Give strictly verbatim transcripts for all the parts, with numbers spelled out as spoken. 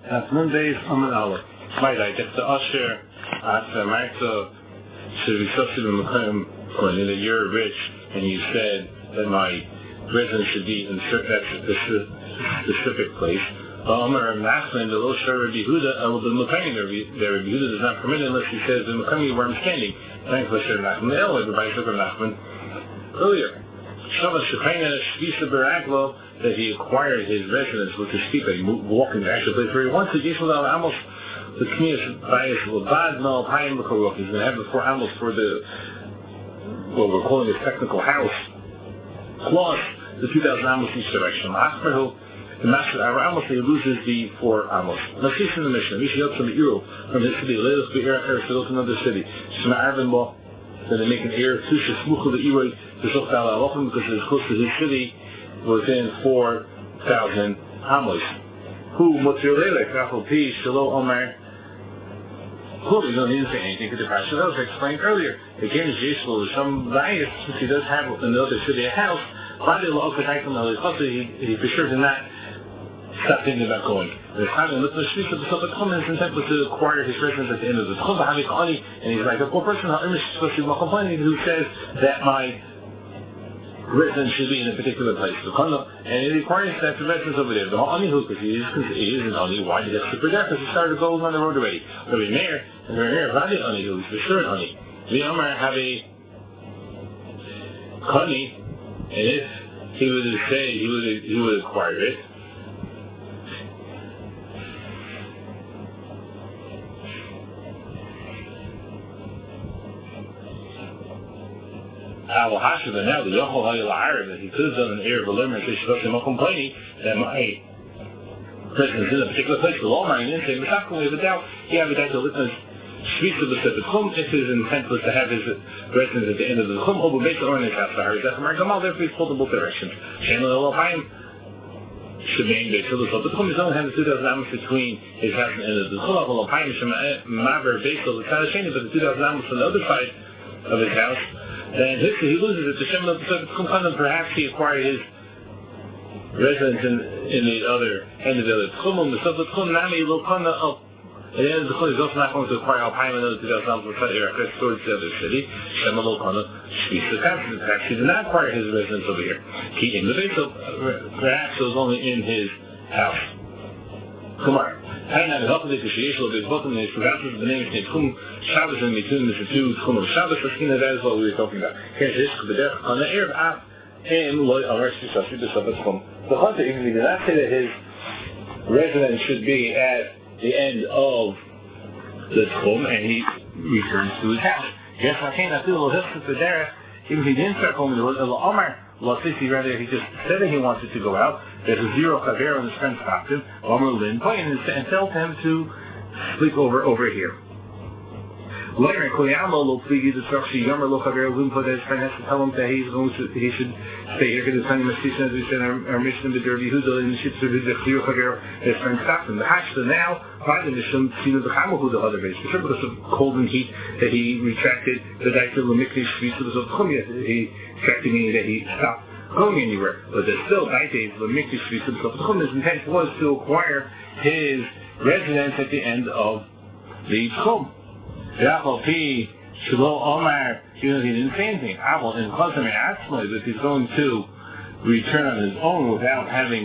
That's Mondays on the hour. My day, that's the usher at the Martha to be substitute in the when in a you're rich and you said that my residence should be in that specific place. Omer Nachman, the little share of Yehuda, and the Mekayim there, Yehuda does not permit it unless he says the Mekayim where I'm standing. Thanks for Shir Nachman. The Elway, the Bais of Nachman. Earlier, Shabbos Shekhaina Shvisa Beraklo, that he acquired his residence with his feet, that he walking to the actual place where he wants to. Yeshua Amos, the K'niyas Bais Labad No Payim B'Korok. He's going to have the four Amos for the, what we're calling his technical house, plus the two thousand Amos each direction. Achmerhu, the master our Amos, he loses the four Amos. Now, she's in the Mishnah. Mishnah Yotzim the Euro from his city. Let us be Erev Erev to another city. Shema Arvin Bo. Then they make an air to Shesmucha the Eroy to Shochtal Alochem because it's close to his city within four thousand Amos. Who Motzirelek Rachel P. Shalo Omer. Who you don't need to say anything to the Pasha. That was explained earlier. Again, is useful. Some bias since he does have another city a house. He he for sure did not stop thinking about going. The time and the streets of the Shabbat Chum, his intent was to acquire his residence at the end of the Chum, and he's like a poor person who says that my residence should be in a particular place. And it requires that the residence over there. The Ani who, because he is he is an Ani, why did he have to prepare? Because he started going on the road already. The Mayor and the Mayor Vadi Ani who is for sure an Ani. The Omer have a Kani, and if he would say he would he would acquire it. Al Hashiva now the Yochel Hayel Arab that he could have done an Arab Limmer and say I'm complaining that my person is in a particular place the law and say we have a doubt he have a doubt to listen Shvisa of the Chum if his intent was to have his residence at the end of the Chum over based on his house for Zechar Gamal therefore he's pulled in both directions. Shem Elohim Shemain Beis Hillel the Chum is only having the two thousand amos between his house and the end of the Chum Elohim Shemain Maver Beis Hillel the Tzadasheni but the two thousand amos on the other side of his house. And he loses it to Shem of the Chum, perhaps he acquired his residence in, in the other end of the other Chumum, the Shabbat Chum, Nami, Lokana, up. At the end of the Chum, he's also not going to acquire Alpine and another two thousand dollars for Iraq towards the other city. Shem of Lokana, Shvisa Kapsin. Perhaps he did not acquire his residence over here. He in the base of, perhaps it was only in his house. Kumar. Haina the help of the Shishlo, the bottom is forgotten the name of Chum, Shabbos and between the two Chum of Shabbos, that is what we were talking about. Here's this, on the Erev Af, and Loy Amersi Shashi, the Shabbat Chum. The Hunter even did not say that his residence should be at the end of the Chum, and he returns to his house. Yes, I can't feel a little history for there, even if he didn't start calling the Omer. Lasisi, rather, he just said that he wanted to go out. There's a zero chaver and his friend stopped him. Omer Lin and tell him to sleep over over here. Later, Koyama lo pligi the structure Yomer lo chaver Lin put his friend has to tell him that he's going to he should stay here because the time Mashisha as we said our, our mission the Derby Huda in the ships of the zero chaver his friend stopped him. The Hashta now by the mission seen the Chamahu the other base. For sure because of cold and heat that he retracted the Daitel Mikli Shvisa of Chumia he retracted meaning that he stopped going anywhere, but there's still days the Mikdash Shvisa of Chum. His intent was to acquire his residence at the end of the Chum. Yachol P. Shelo Omar, he didn't say anything. Aval in Chazam Atzmai that he's going to return on his own without having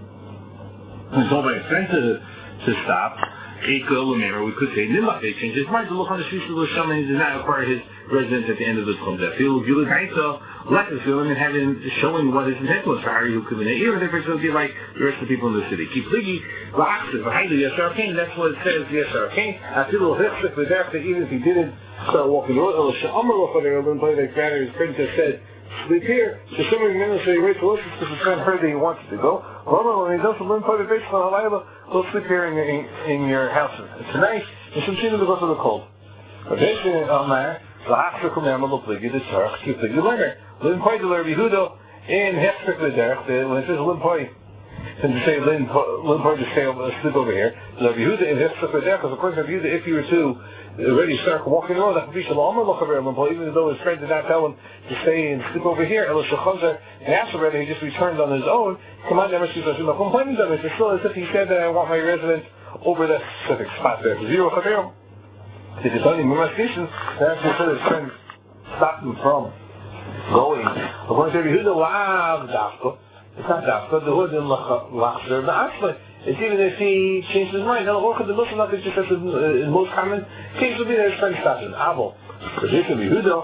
been told by a friend to, to stop. We could say Nimach, they changed his mind to look on the Shvisa of Shama and he did not acquire his residence at the end of the Chum. That feel Gilagaita. Let us feel him and having showing what his intent was for Hari who could even if it's going to be like the rest of the people in the city. Keep ligi, la'achsiv, v'haydu yasar kain. That's what it says yasar kain. Afilu hechsif v'derech even if he didn't start walking the road. El she'amar lo chaver lo play like Father his princess said sleep here. So somebody minutes say wait to listen because his friend heard that he wanted to go. Well, when he doesn't learn part of it, go sleep here in, in, in your house tonight. And some children will go to the cold. But basically, Omar. So after Kumar lo pligi the tzarch keep ligi learner. Lin Poi de Ler Yehuda in Hefsek Lederch, when it says Lin Poi, and to say Lin Poi to stay over, sleep over here, Ler Yehuda in Hefsek Lederch, because according to Yehuda, if you were to already start walking around, that could be Shalom Lochaver Lin Poi, even though his friend did not tell him to stay and sleep over here, Elo Shechazar, and after already he just returned on his own, come on, never see such a complaining of it, it's still as if he said that I want my residence over that specific spot there. Zero Chavero. If it's only Mumas Kishin, that's what his friends stop him from going. According to Yehuda, Lav Dafka. It's not Dafka. The Hood in Lachzer. But actually, it's even if he changed his mind. Now, the Muslim not just as in most common cases would be that his friend stops him. Avo. But this is Yehuda,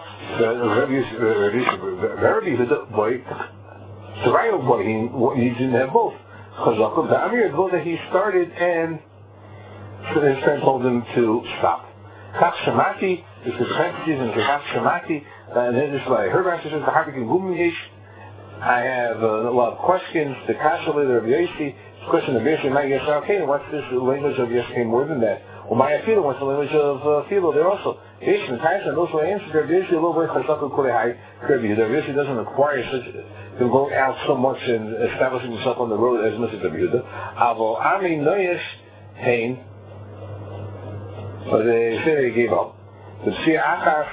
very Yehuda, boy, the right boy, he didn't have both. Chazakah, the Amir, both that he started and his friend told him to stop. Kach Shamati, is the parentheses and Kach Shamati, and then this is what I heard after the Harvik and Gumish. I have uh, a lot of questions. The Kasha leader of Yosi, question of Yosi, might guess, okay, what's this language of Yosi more than that? Well, my Philo, what's the language of uh, Philo there also? Yosi and Kasha, and those who answer, Yosi a little bit Chazakah Kurehai, Kirby. Yosi doesn't require such, him going out so much and establishing himself on the road as Mister Yehuda. Avo Ami Noyesh Hain. But they say they gave up. The Shia Akar,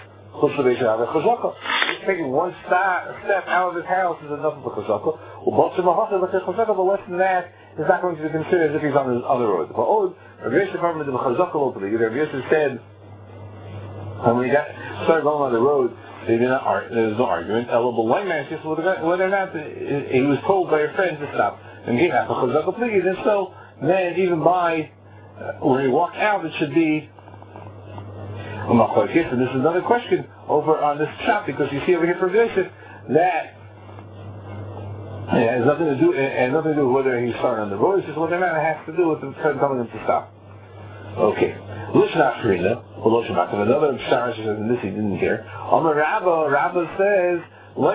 just taking one step, step out of his house is enough of a chazakah. Well, but less than that is not going to be considered as if he's on the other road. But oh, Rabbi Yosef Harman did the chazakah locally. Rabbi Yosef said, when we got started going on the road, they did not argue, there was no argument. A little line man just whether or not he was told by a friend to stop and gave out the chazakah please. And so then even by uh, when he walked out, it should be. I'm not quite sure. This is another question over on this shop because you see over here from Yosef that it has nothing to do and nothing to do with whether he's starting on the road. It's just whether or not it has to do with the friend telling him to stop. Okay. Lishna Karina, another Shara says, and this he didn't hear. Amar Rabba, Rabba says,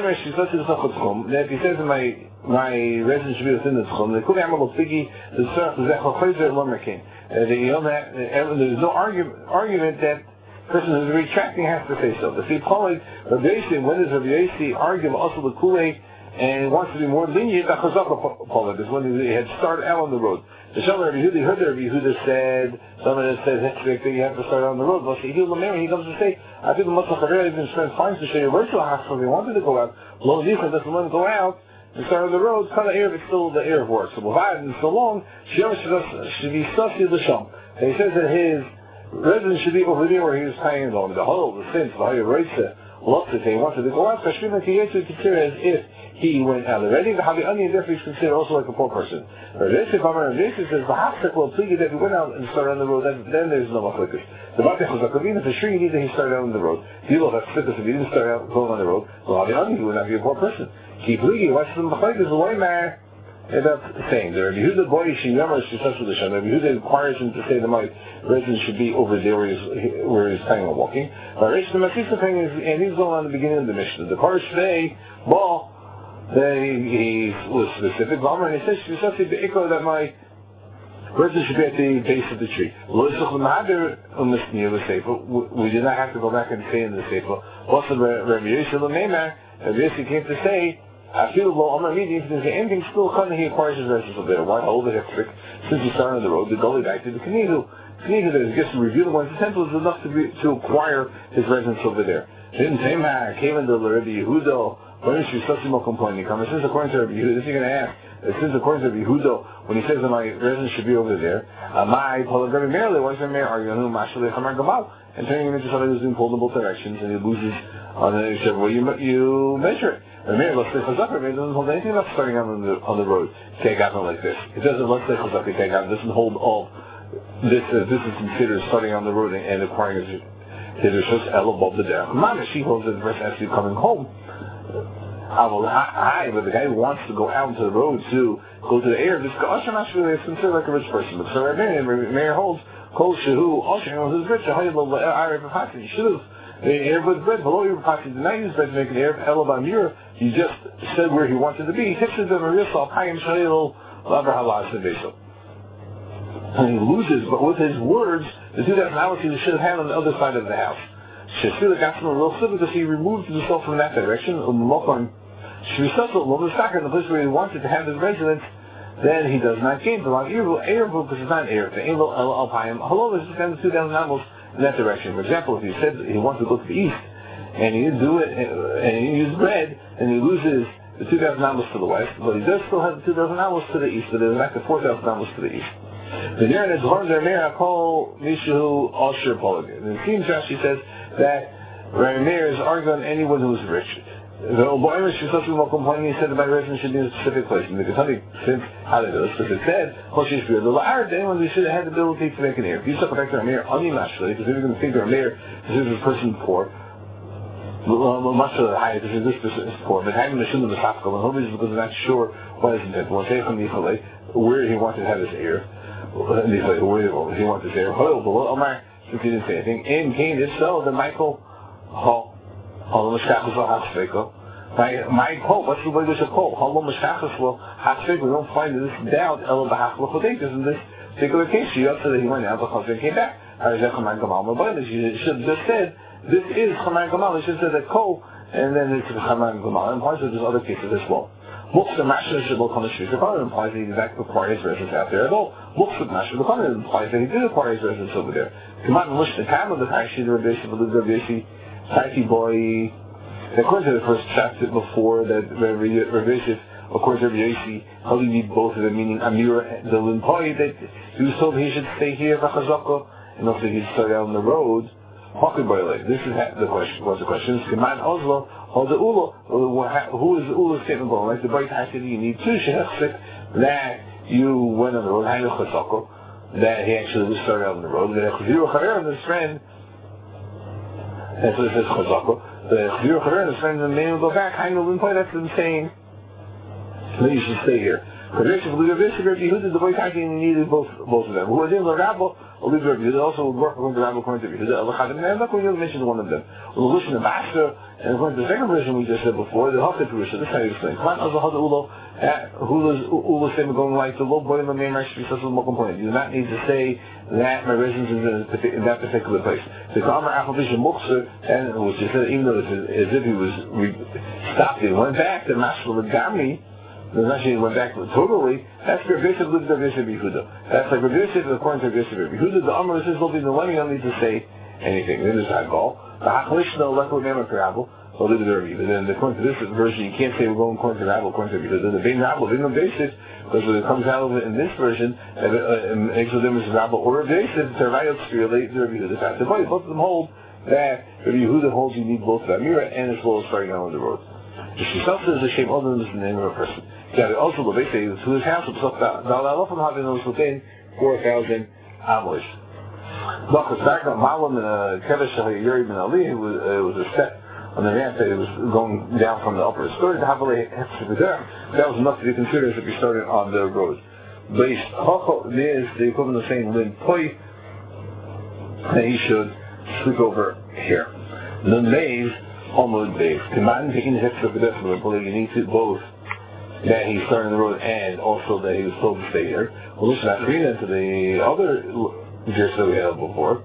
that if he says in my my residence should be within the tchum, they could have a figgy the surf the zechachayzer lomerkin. There's no argument argument that person who's retracting has to say so. The see calling Rabbi Yossi, when does Rabbi Yossi argue also the Kulei and wants to be more lenient, the Chazakah Paula, is when he had started out on the road. The Shalom Rabbi Yehuda, heard Rabbi Yehuda said, someone that says that you have to start out on the road. But he comes to say, I think the Muslim Chavera even spent fines to show you virtual hospital. He wanted to go out. Lo Yisrael doesn't want to go out and start on the road. Kind of air, it's still the air of work. So Bavad and so long, Shiach should be Sasi L'Sham. And he says that his residence should be over there where he was paying on the whole, the sins, the higher rates, lots of things. He wanted to go out, so Shimon Kiyetsu considered as if he went out already. The Havi Onion therefore is considered also like a poor person. But this, if I'm this says, the Hafsek will plead that he went out and started on the road, then, then there's no machlikas. The Batech was like, for sure you need that he started out on the road. People have machlikas if he didn't start out going on the road, so Havi Onion, he would not be a poor person. Keep leaking, what's the machlikas, the way man? About saying the Rabbi Yehuda boy she remembers she touched with the Shem. Rabbi Yehuda requires him to say that my residence should be over there where he's where he's planning on walking. But Reish the Masisa thing is, and he's going on the beginning of the Mishnah. The Parish today, well, then he, he was specific. And he says she says that my residence should be at the base of the tree. We did not have to go back and say in the Sefer. Also, Rabbi Yossi Lamemar, Rabbi Yossi came to say. I feel low on my meeting, if there's anything still coming, he acquires his residence over there. Why hold the hifrik? Since he started on the road, the gully back to the Knihu. Knihu that gets to review the ones, the temple is enough to be, to acquire his residence over there. Then Tamar came into the Rabbi Yehuda, when she starts to complain, he comes, since according to Rabbi Yehuda, this you're going to ask, since according to Rabbi Yehuda, when he says that my residence should be over there, my Rabbi Merle, why is there Meir arguing, Mashal Chamar Gamal, and turning him into somebody who's being pulled in both directions, and he loses on the whichever way you, you measure it. And maybe let's say Chazakah doesn't hold anything about starting out on the on the road. Take out like this. It doesn't. Let's say Chazakah take out doesn't hold all. This uh, this is considered starting on the road and, and acquiring his his rishos el above the derech. Mama, she holds that the person has to be coming home. I will. I, but the guy who wants to go out into the road to go to the air, this Asher actually is considered like a rich person. But so Rabbi Meir holds Kol Shehu Asher who's rich. I you should have. The air with bread, below your pocket, did not use bread to make an air of Elabam Yur. He just said where he wanted to be. He hits them a real soft, Hayim Shayil, Lavar Halas, and Besel. And he loses, but with his words, the two thousand hours he should have had on the other side of the house. Shesila got some real simple because he removed himself from that direction. Umokon, Shvisasel, Lomasaka, the place where he wanted to have his residence, then he does not gain the long air book, because it's not air. The Elo El Alpayim. Hello, this is kind of two thousand animals. In that direction. For example, if he said he wants to go to the east, and he didn't do it, and he used bread, and he loses the two thousand amos to the west, but he does still have the two thousand amos to the east, so there's back to four thousand amos to the east. The Nir and Dvar Meir Akol Mishu Osher Poligin. And it seems Rashi says that Rabbi Meir is arguing on anyone who is rich. The Oboimer Shishoshu Mokomplaining said that my residence should be in a specific place. And the Ketani since how they do this, because it said, Hoshish Beer, the La'ar, anyone who should have had the ability to make an ear. If you suck back to Rabbi Meir, Ani Mashli, because if you're going to think Rabbi Meir, this is a person poor, much of the higher, because this person is poor, but having the Shunam the Safkal, and nobody because they're not sure what his intent was. Say from Yisrael, where he wanted to have his ear. Where he wanted his ear. Hoil, but Omar, since he didn't say anything. In Cain, if so, then Michael, Ho, Holo Mashkachas Lo Hatzfeko. My, my quote, what's the English of quote? Holo Mashkachas Lo Hatzfeko. We don't find this doubt, Elo Bahach Lo Chodekas. In this particular case, she up to that he went out, because he came back. She should have just said, this is Chaman Gamal. He should have said that Kol, and then it's Chaman Gamal. It implies that there's other cases as well. Muksa Mashra Shabbat Kanashvik implies that he did not acquire his residence out there at all. Muksa Mashra implies that he did acquire his residence over there. Kaman Mush the Kam of the Tashi, the Rabbi Yossi, the Rabbi Yossi, Taiki boy. According to the first chapter before that, Rabbi Yossi, according to Rabbi Yossi, how do you need both of them? Meaning Amir, the Limpoi, that he was told he should stay here, Vachazaka, and also he should start out on the road. This is the question. What's the question? Kaman Oslo, or the Ula. Who is the Ula statement going? Like the Beit Hashid, you need two shechsik that you went on the road, that he actually was started out on the road. The Chziru Charer and his friend, and so it says Chazako. The Chziru Charer and his friend, the name will go back. Hainu Limpoi, that's them saying that you should stay here. The Beit Hashid needed both both of them. Who are in the Rabbi? It also would work according to Rabbi according to Yehuda. I'm not going to mention one of them. We'll listen to Master, and according to the second version we just said before, the Hafid Purusha, this is how you explain. Kman also had Ulo, Hula's Ulo statement going like the Lo Boy Ma Mei Marsh B'Sassul Mo complaint. You do not need to say that my residence is in that particular place. The Kamar Achavish Mukser, and which is even though it's as if he was stopped, he went back to Master Gami. There's actually went back totally. That's Rabbi Yosef lives Rabbi Yosef Yehuda. That's like Rabbi Yosef according to Rabbi Yosef Yehuda. The Amr says, "Well, the Lemi don't need to say anything." This is how call. The Hachlishna Lekol Nemer Karabel. So live the Rabbi. But then according to this version, you can't say we're going according to Rabbi according to Yehuda. The Bein Rabbi, Bein Basis, because when it comes out of it in this version, in Exodus is Rabbi or Rabbi Yosef. Tervayot Spirlate the Rabbi Yehuda. That's the point. Both of them hold that Rabbi Yehuda holds you need both the Amira and as well as starting out on the road. The Shishal says the Shem Odin is the name of a person. Yeah, also the Beit is to his house. Dalal having those within four thousand amos. Look, it's back on Malam and Kevish Yuri Ben Ali. It was it was a step on the ramp that it was going down from the upper story to Havali there. That was enough to be considered if you started on the road. Based Hocho is the equivalent of saying Lin Poi, and he should sleep over here. The maze. Almost days. Command taking the extra pedestrian, but you need to both that he started on the road and also that he was told to stay here. Well, listen, I read into the other verse that we had before.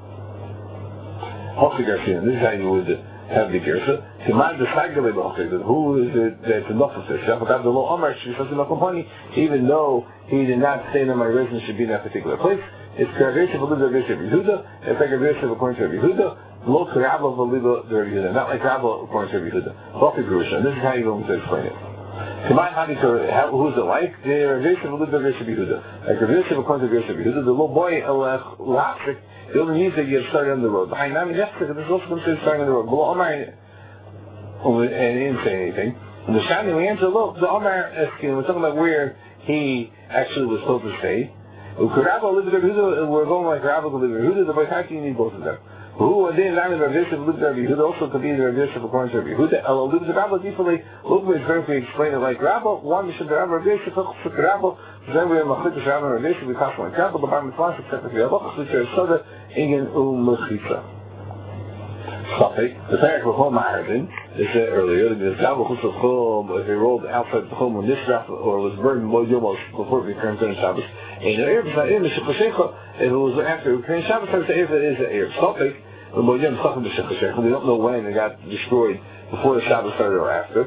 Hofti Garcia, this is how you would have the Gersa. Command the Sagale Hofti, who is it that's enough of this? I forgot the law Omar, she says in the company, even though he did not say that my residence should be in that particular place. It's Karagesiv, a little bit of Yehuda, it's like a Karagesiv according to Yehuda. Lo Rabba Valiba the Yehuda, not like Rabba according to Yehuda. Hofi Grusha. This is how you're going to explain it. Combine Hadith, who's it like? The Ravesiv Valiba Ravesiv Yehuda. Like Ravesiv according to Ravesiv Yehuda, the little boy Elech Lapsik, the only needs that you have started on the road. Behind Nami Yestik, this is also considered starting on the road. Below Omar, and he didn't say anything. And the Shani, we answer, look, the Omar Eskin, we're talking about where he actually was told to stay. We're going like Rabba to live in Yehuda, the Baitaki, you need both of them. Who didn't learn the Rabbi Yosef lived Rabbi Yehuda also could be the Rabbi Yosef according to Rabbi Yehuda. El lives the Rabbi deeply. Look, we correctly explain it like Rabbi. One should be Rabbi Yosef, took Rabbi. Then we have Machlikas Rabbi Rabbi Yosef. We talk about Rabbi, the Bar Mitzvah, except for the Halachas, which are Soda, Ingen, Umechitza. Safek. The fact of Chol Ma'arvin, they said earlier, the Rabbi Chutz of Chol, if he rolled outside the Chol when this Rabbi or was burned Moed Yomos before it returned to the Shabbos. And the Erev is not in the Shepashecha. If it was after it returned Shabbos, I would say if it is an Erev. Safek. We don't know when it got destroyed, before the Shabbos started or after.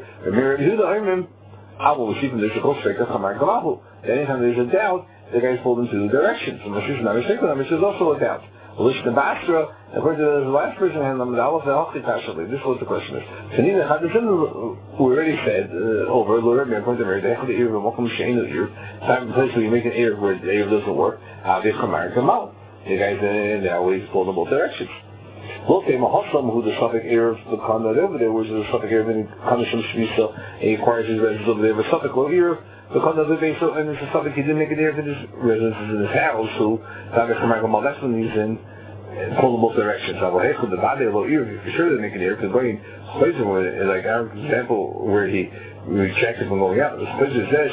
Anytime there's a doubt, the guys pulled in two directions. And this is not a second, which is also a doubt. Listen to Basra, according to the last person, this was the question is. We already said uh, over, time and place where you make an Erev where the Erev doesn't work, the guys uh, they always pull in both directions. Look, they Mahaslam who the Suffolk Erev, the Kanda over there, was the Suffolk Erev in Kanashim Shmisa, and he acquires his residence over there, but Suffolk Erev, the Kanda over there, so, and it's a Suffolk, he didn't make an Erev in his residences in his house, so that's when he's in, pull in both directions. So, the body of Erev, for sure they make an Erev, because going, like our example where he retracted from going out, this person says,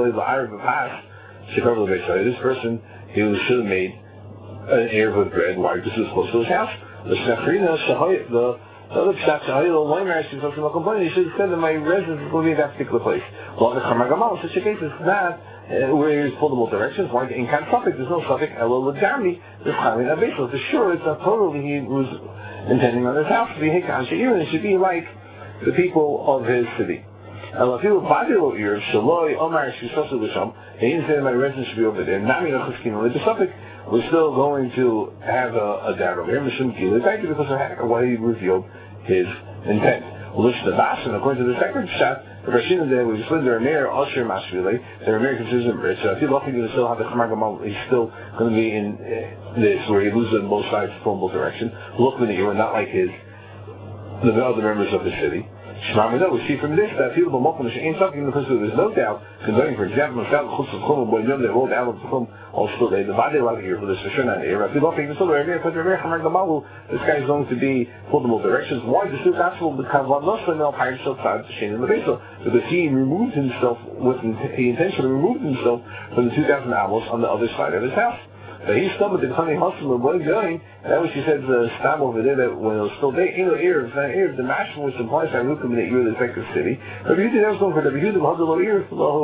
this person, he should have made an Erev with bread, why? Because it was close to his house. The Shafrina, the other Pshat Shahayel, Loimer, she's talking about complaining, he should have said that my residence is going to be in that particular place. Well, the Chamagamal, in such a case, it's not uh, where he's pulled in both directions. Why? In Kan Suffolk, there's no Suffolk, Elo Lagami, there's Chamin Abbasel. For sure, it's not totally he was intending on his house to be Hekan She'ir, and it should be like the people of his city. And if you Badilo Erev, Shaloi, Omar, Shisasu Lisham, and he didn't say that my residence should be over there. Nami Nachaskin, with the Suffolk, we're still going to have a, a doubt over here, because of what he revealed his intent. Well, listen to Basan, according to the second shot, the Rashina there, we explained the Rameir, Osher Mashvili, the Rameir considers him rich, so if you're lucky to still have the Chamar Gamal, he's still going to be in uh, this, where he loses on both sides, from both directions. Look when you are not like his, the other members of the city. We see from this that people ain't something because there's no doubt concerning, for example, the rolled out of the Chum, also they divided out here for this for sure not here. If you don't think this over here, because this guy is going to be pulled in both directions. Why? The Sukkah Gospel because he removed himself with he intentionally removed himself from the two thousand amos on the other side of his house. So he stumbled in Honey Hustle and was going, and that was she said the stam over there that when it was still day, you know, Erev, Erev, the Mashal was implies that Rukum that you're the second city. But if you did that was going for the Behudim Hadalo Erev,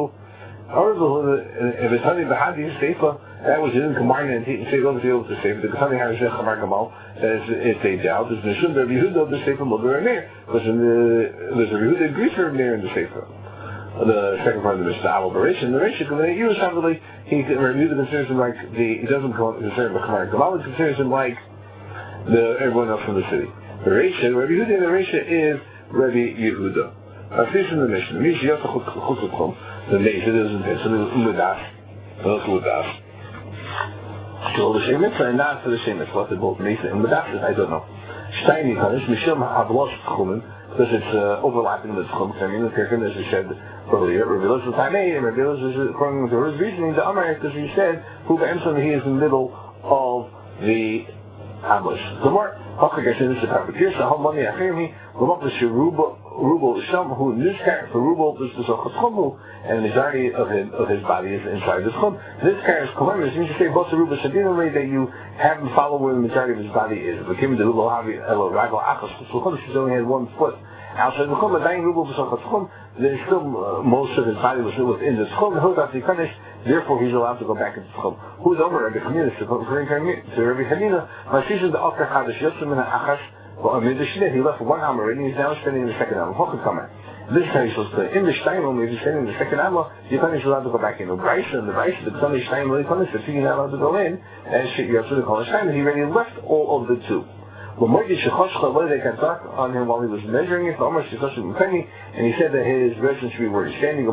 if it's Honey Bahadi Sefa, that was in combine and say over the over the Sefa, the Honey Harry Chamar Gamal, as it's a doubt, there's Nishun, the Behudim of the Sefa, Mother and Mayor, because there's a Behudim Griefer Mayor in the Sefa. The second part of the Mishnah, Abel Bereishim, the Reishim, when he was probably, he reviewed the considers him like the, he doesn't consider him the Kamar Gamal, he considers him like the, everyone else from the city. The Reishim, Rabbi Yehuda, the Reishim is Rabbi Yehuda. I've seen from the Mishnah, Mish Yosef Chutzutchum, the Meisha, there's an Pesach, there's Umadas, there's Umadas. So the Shem Mitzvah, and not for the Shem Mitzvah, they're both Meisha and Umadas, I don't know. Steini Kanish, Mishim Havlos Tchumen, because it's uh, overlapping the Tchum, I mean, the Kirkin, as we said earlier, Rabbi Elazar Tamei, and Rabbi Elazar is according to his reasoning, the Amar, because he said, who B'emson, he is in the middle of the Amos. The more, Hakak, I said this is a topic here, so how money I hear me, Ramach, the Sherubo, Rubo, Sham, who in this character, for Rubo, this is a Chutchumu, and the majority of his, of his body is inside the Chum. This character is Kohemis, means to say, Bosa Rubo Shadinale, that you have him follow where the majority of his body is. But Kim, the Rubo Havi, Elo, Rago, Achas, Chutchumu, she's only had one foot. Outside the Chum, but Dain Rubo B'Sachot there's still uh, most of his body was still within the Chum. Therefore, he's allowed to go back into the Chum. Who's over Rabbi Chanina? According to Rabbi Chanina, my season the Alter Chadash Yotzim in Achas. Well, I mean, he left for one hour and he's now spending the second hour. Hochad Kamer. This time he's supposed to in the Steinum, if he's spending the second hour, you can't allowed to go back in. The Bryce and the Bryce, the Sunday Stein, really can't if he's not allowed to go in, and you have to call the Stein, he already left all of the two. Well, Moidi Shechoshcha, what they can talk on him while he was measuring it, and he said that his residence should be where he's standing,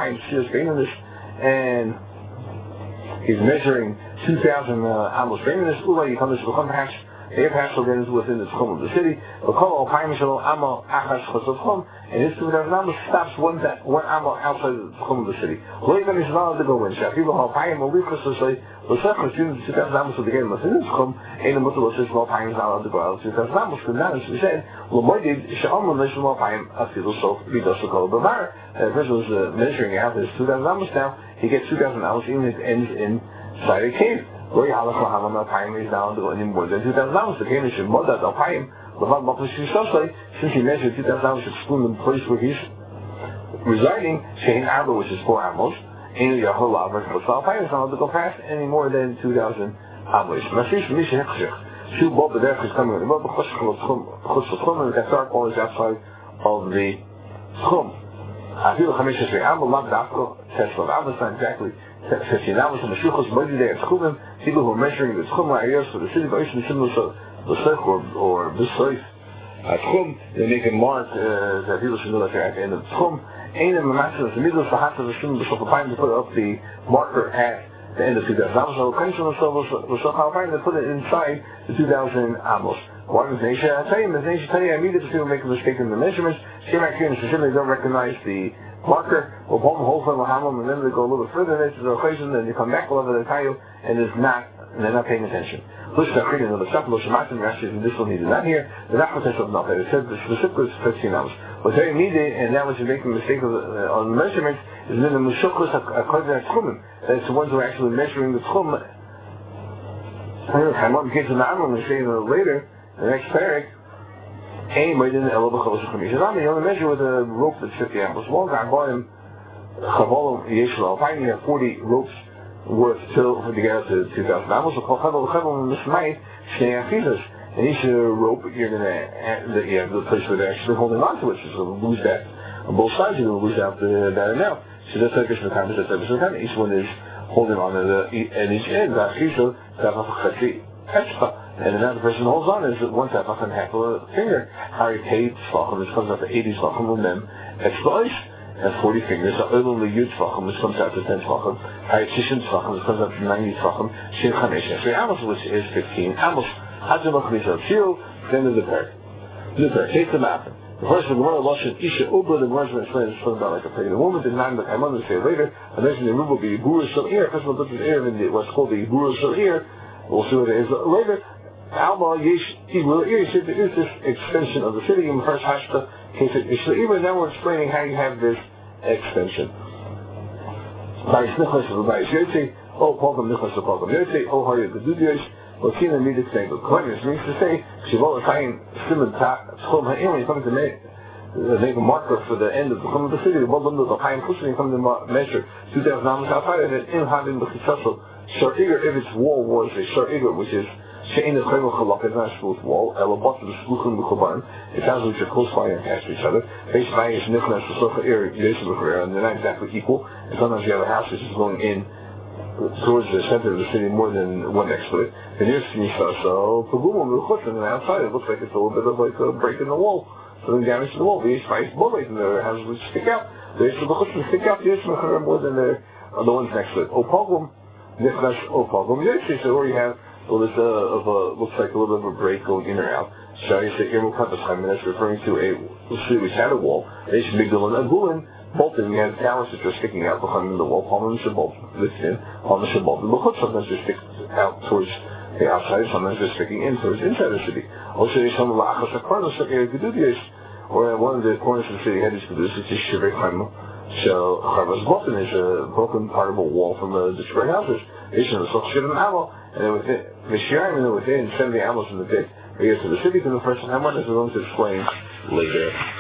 and he's measuring two thousand amos brainless, Ula, you come to the perhaps, the air pass is within the Chum of the city, and his two thousand amos stops one, one amo outside the Chum of the city. Loivan is not allowed to go in. Shafilu Halpayim, Olikas, to say, the second student, two thousand amos of the game, within the Chum, and the Mutter says, Halpayim is not allowed to go out, two thousand amos, but now, as we said, Lomoidid, Sha'amun, Lishim Halpayim, Afilu, so, Vidosakol, Bavar. The person was uh, measuring out his two thousand amos now, he gets two thousand amos, even if it ends inside a cave. Since he measured two thousand amos, excluding the place where he's residing, Shehin Arba, which is four amos, and Yahol Lavar, but Alpayim is not allowed to go past any more than two thousand amos. Two Bob the Derek is coming in the Bob, and the Kassar is outside of the Chum. I feel like I say, I'm a lot of Tesla. I'm not exactly fifteen hours in the Shuchos, Moedi Day at Schumim, people who are measuring the Schum areas for the city of Ocean, similar to the Sech or, or Bisoif. At Schum, they make a mark that people should know that they're at the end of the Schum. Ein of the Master of the middle of the Hatz of the Schum, so for time to put up the marker at the end of two thousand Amos. So, Kanshin was so how fine to put it inside the two thousand Amos. One is Nation, I tell you, the Nation, tell you, immediately people make a mistake in the measurements. Shem Akir and Shishim, they don't recognize the marker, or Bom Hofan Lahamam, and then they go a little bit further into the equation, then you come back over the tile, and it's not, and they're not paying attention. Listen to Akir, and the Shach, Lo Shematim, Rashi, and this one needed not here, they're not potential of nothing. It says the specific is fifteen hours. What's very needed, and now when you make a mistake of the, uh, on the measurements, is then the Mushukhus according to Tchumim. That's the ones who are actually measuring the Tchum. Hamam gets in the Amram, we say later, the next parak, Ein Moedin Elo B'Chavosh Chamish. You only measure with a rope that's fifty ambles long. I bought him Chavolom Yeshua. Finally, you have forty ropes worth till to get up to two thousand ambles. So called Chavolom Chavolom Mishmayit Shnei Achizos. And each rope, you're gonna you have the place where they're actually holding on to it. So you'll lose that on both sides. You're gonna lose out the that amount. So that's like the time. That's like the time. Each one is holding on to the at each end. That's usually that's a chetzi extra. And then the person holds on is one tap and half of a finger. Harry paid Tzvachim, which comes out to eighty Tzvachim, and then extra ice. And forty fingers. Oilum Liyud Tzvachim, which comes out to ten Tzvachim. Harry Tishin Tzvachim, which comes out to ninety Tzvachim. Shin Chanesh Esrei Amos, which is fifteen Amos. Hadzim Achmisa Tziel, then the pair. The pair. Take the map. The first of the Gemara Lashon Isha Uber, the Gemara is going to explain it's about like a pregnant woman. The nine that I'm going to say later. I mentioned the Rubo, the Ibura Shalir. First of all, this is air in what's called the Ibura Shalir. We'll see what it is later. Alma Yesh Ibura Ir, there is this extension of the city in the first Hashta. Case it Isha Ibura, now we're explaining how you have this extension. Bayis Nichlas of Bayis Yotze, O Pogam Nichlas of Pogam Yotze, O Harya Gedudios. Well, Kina needed to say, but Cornelius means to say, Shivola Sayin Simon Tchum Ha'im, when you come to make, uh, make a marker for the end of the Chum of the city, the Bolam of the Chaim Chushim, you come to measure two thousand Amos outside of it, in Hadin B'Chitzasel, Shar Iger, if its wall was a Shar Iger, which is She'in the Chayim Chalak, it's not a smooth wall, Elabot of the Shluchim B'Choban, it sounds like they're close by and attached to each other. Base Bayish Nichnas, the Socha Ir, Yosef B'Choban, and they're not exactly equal, and sometimes you have a house which is going in towards the center of the city more than one next to it. And here's Nisa, so Pagumum, the Chutz, and then outside it looks like it's a little bit of like a break in the wall. Something damage to the wall. The Yishmai's bullet and the houses which stick out. The Yishmai's stick out, the Yishmai's more than the, uh, the ones next to it. Opagum, Nifnash Opagum. Yishmai's, so where you have, well, there's a, of a, looks like a little bit of a break going in or out. Shari say, Irmu Kataschaim, and that's referring to a city which had a wall. They should be doing a Gulin. Bolton, you have towers that are sticking out behind the wall. Palm and Shabbat lifts in. Palm and Shabbat. But sometimes they're sticking out towards the outside. Sometimes they're sticking in towards inside the city. Also, there's some of the Achas HaKarnos that are Gedudios, or one of the corners of the city had these Gedudios, which is Shivei Chaim. So, Charvas Bolton is a broken part of a wall from the destroyed houses. It's in the Soch Shivim Amal, and then within, Mishiayim, and then within seventy Amos in the pit. We get to the city, to the first Hamad, as we're going to explain later.